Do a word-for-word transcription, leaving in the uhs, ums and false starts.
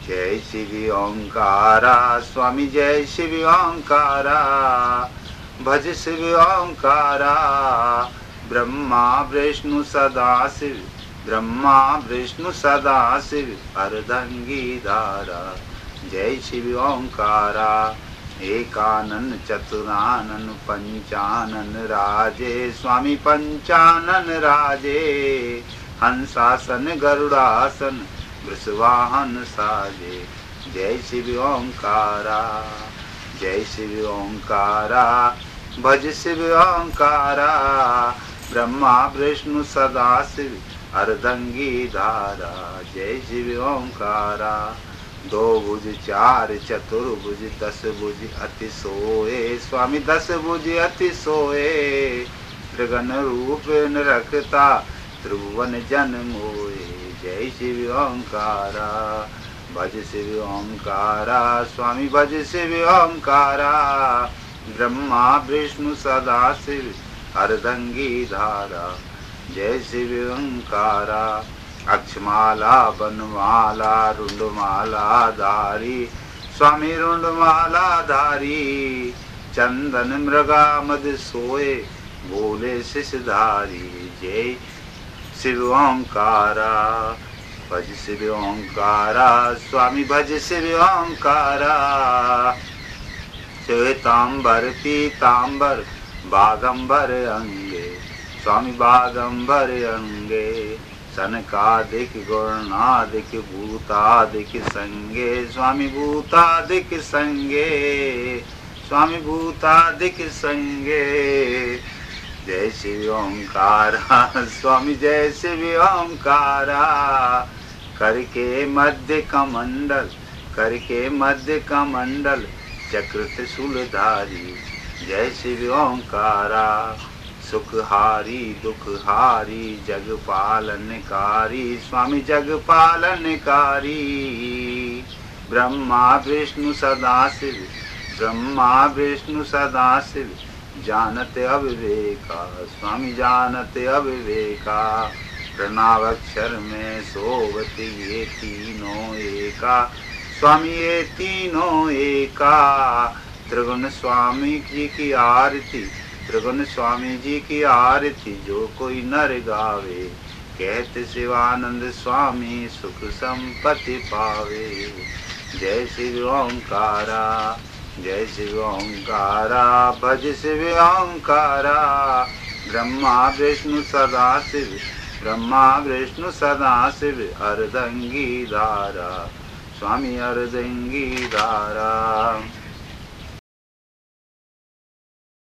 जय शिव ओंकारा स्वामी जय शिव ओंकारा भज शिव ओंकारा ब्रह्मा विष्णु सदा शिव ब्रह्मा विष्णु सदा शिव अर्धंगी धारा जय शिव ओंकारा एकानन चतुरानन पंचानन राजे स्वामी पंचानन राजे हंसासन गरुड़ासन वृषवाहन साजे जय शिव ओंकारा जय शिव ओंकारा भज शिव ओंकारा ब्रह्मा विष्णु सदा शिव अर्धंगी धारा जय शिव ओंकारा दो भुज चार चतुर्भुज दस भुज अति सोए स्वामी दस भुज अति सोए त्रिगण रूप न रखता त्रिभुवन जन मोए जय शिव ओंकारा भज शिव ओंकारा स्वामी भज शिव ओंकारा ब्रह्मा विष्णु सदा शिव अर्धंगी धारा जय शिव ओंकारा अक्षमाला बनमाला रुंडमाला धारी स्वामी रुंडमाला धारी चंदन मृगा मद सोए बोले शिषधारी जय शिव ओंकारा भज शिव ओंकारा स्वामी भज शिव ओंकारा श्वेतांबर पीतांबर बागंबर अंगे स्वामी बागंबर अंगे सनकादिक गौरनादिक भूतादिक संगे स्वामी भूतादिक संगे स्वामी भूतादिक संगे जय शिव ओंकारा स्वामी जय शिव ओंकारा करके मध्य कमंडल करके मध्य कमंडल चक्र त्रिशूलधारी जय शिव ओंकारा सुखहारी दुखहारी जग पालनकारी स्वामी जग पालनकारी ब्रह्मा विष्णु सदा शिव ब्रह्मा विष्णु सदा शिव जानते अविवेका स्वामी जानते अविवेका प्रणवाक्षर में सोवत ये तीनों एका स्वामी ये तीनों एका त्रिगुण स्वामी जी की आरती त्रिगुण स्वामी जी की आरती जो कोई नर गावे कहते शिवानंद स्वामी सुख संपत्ति पावे जय शिव ओंकारा जय शिव ओंकारा भज शिव ओंकारा ब्रह्मा विष्णु सदा शिव ब्रह्मा विष्णु सदा शिव अर्धंगी धारा स्वामी अर्धंगी धारा।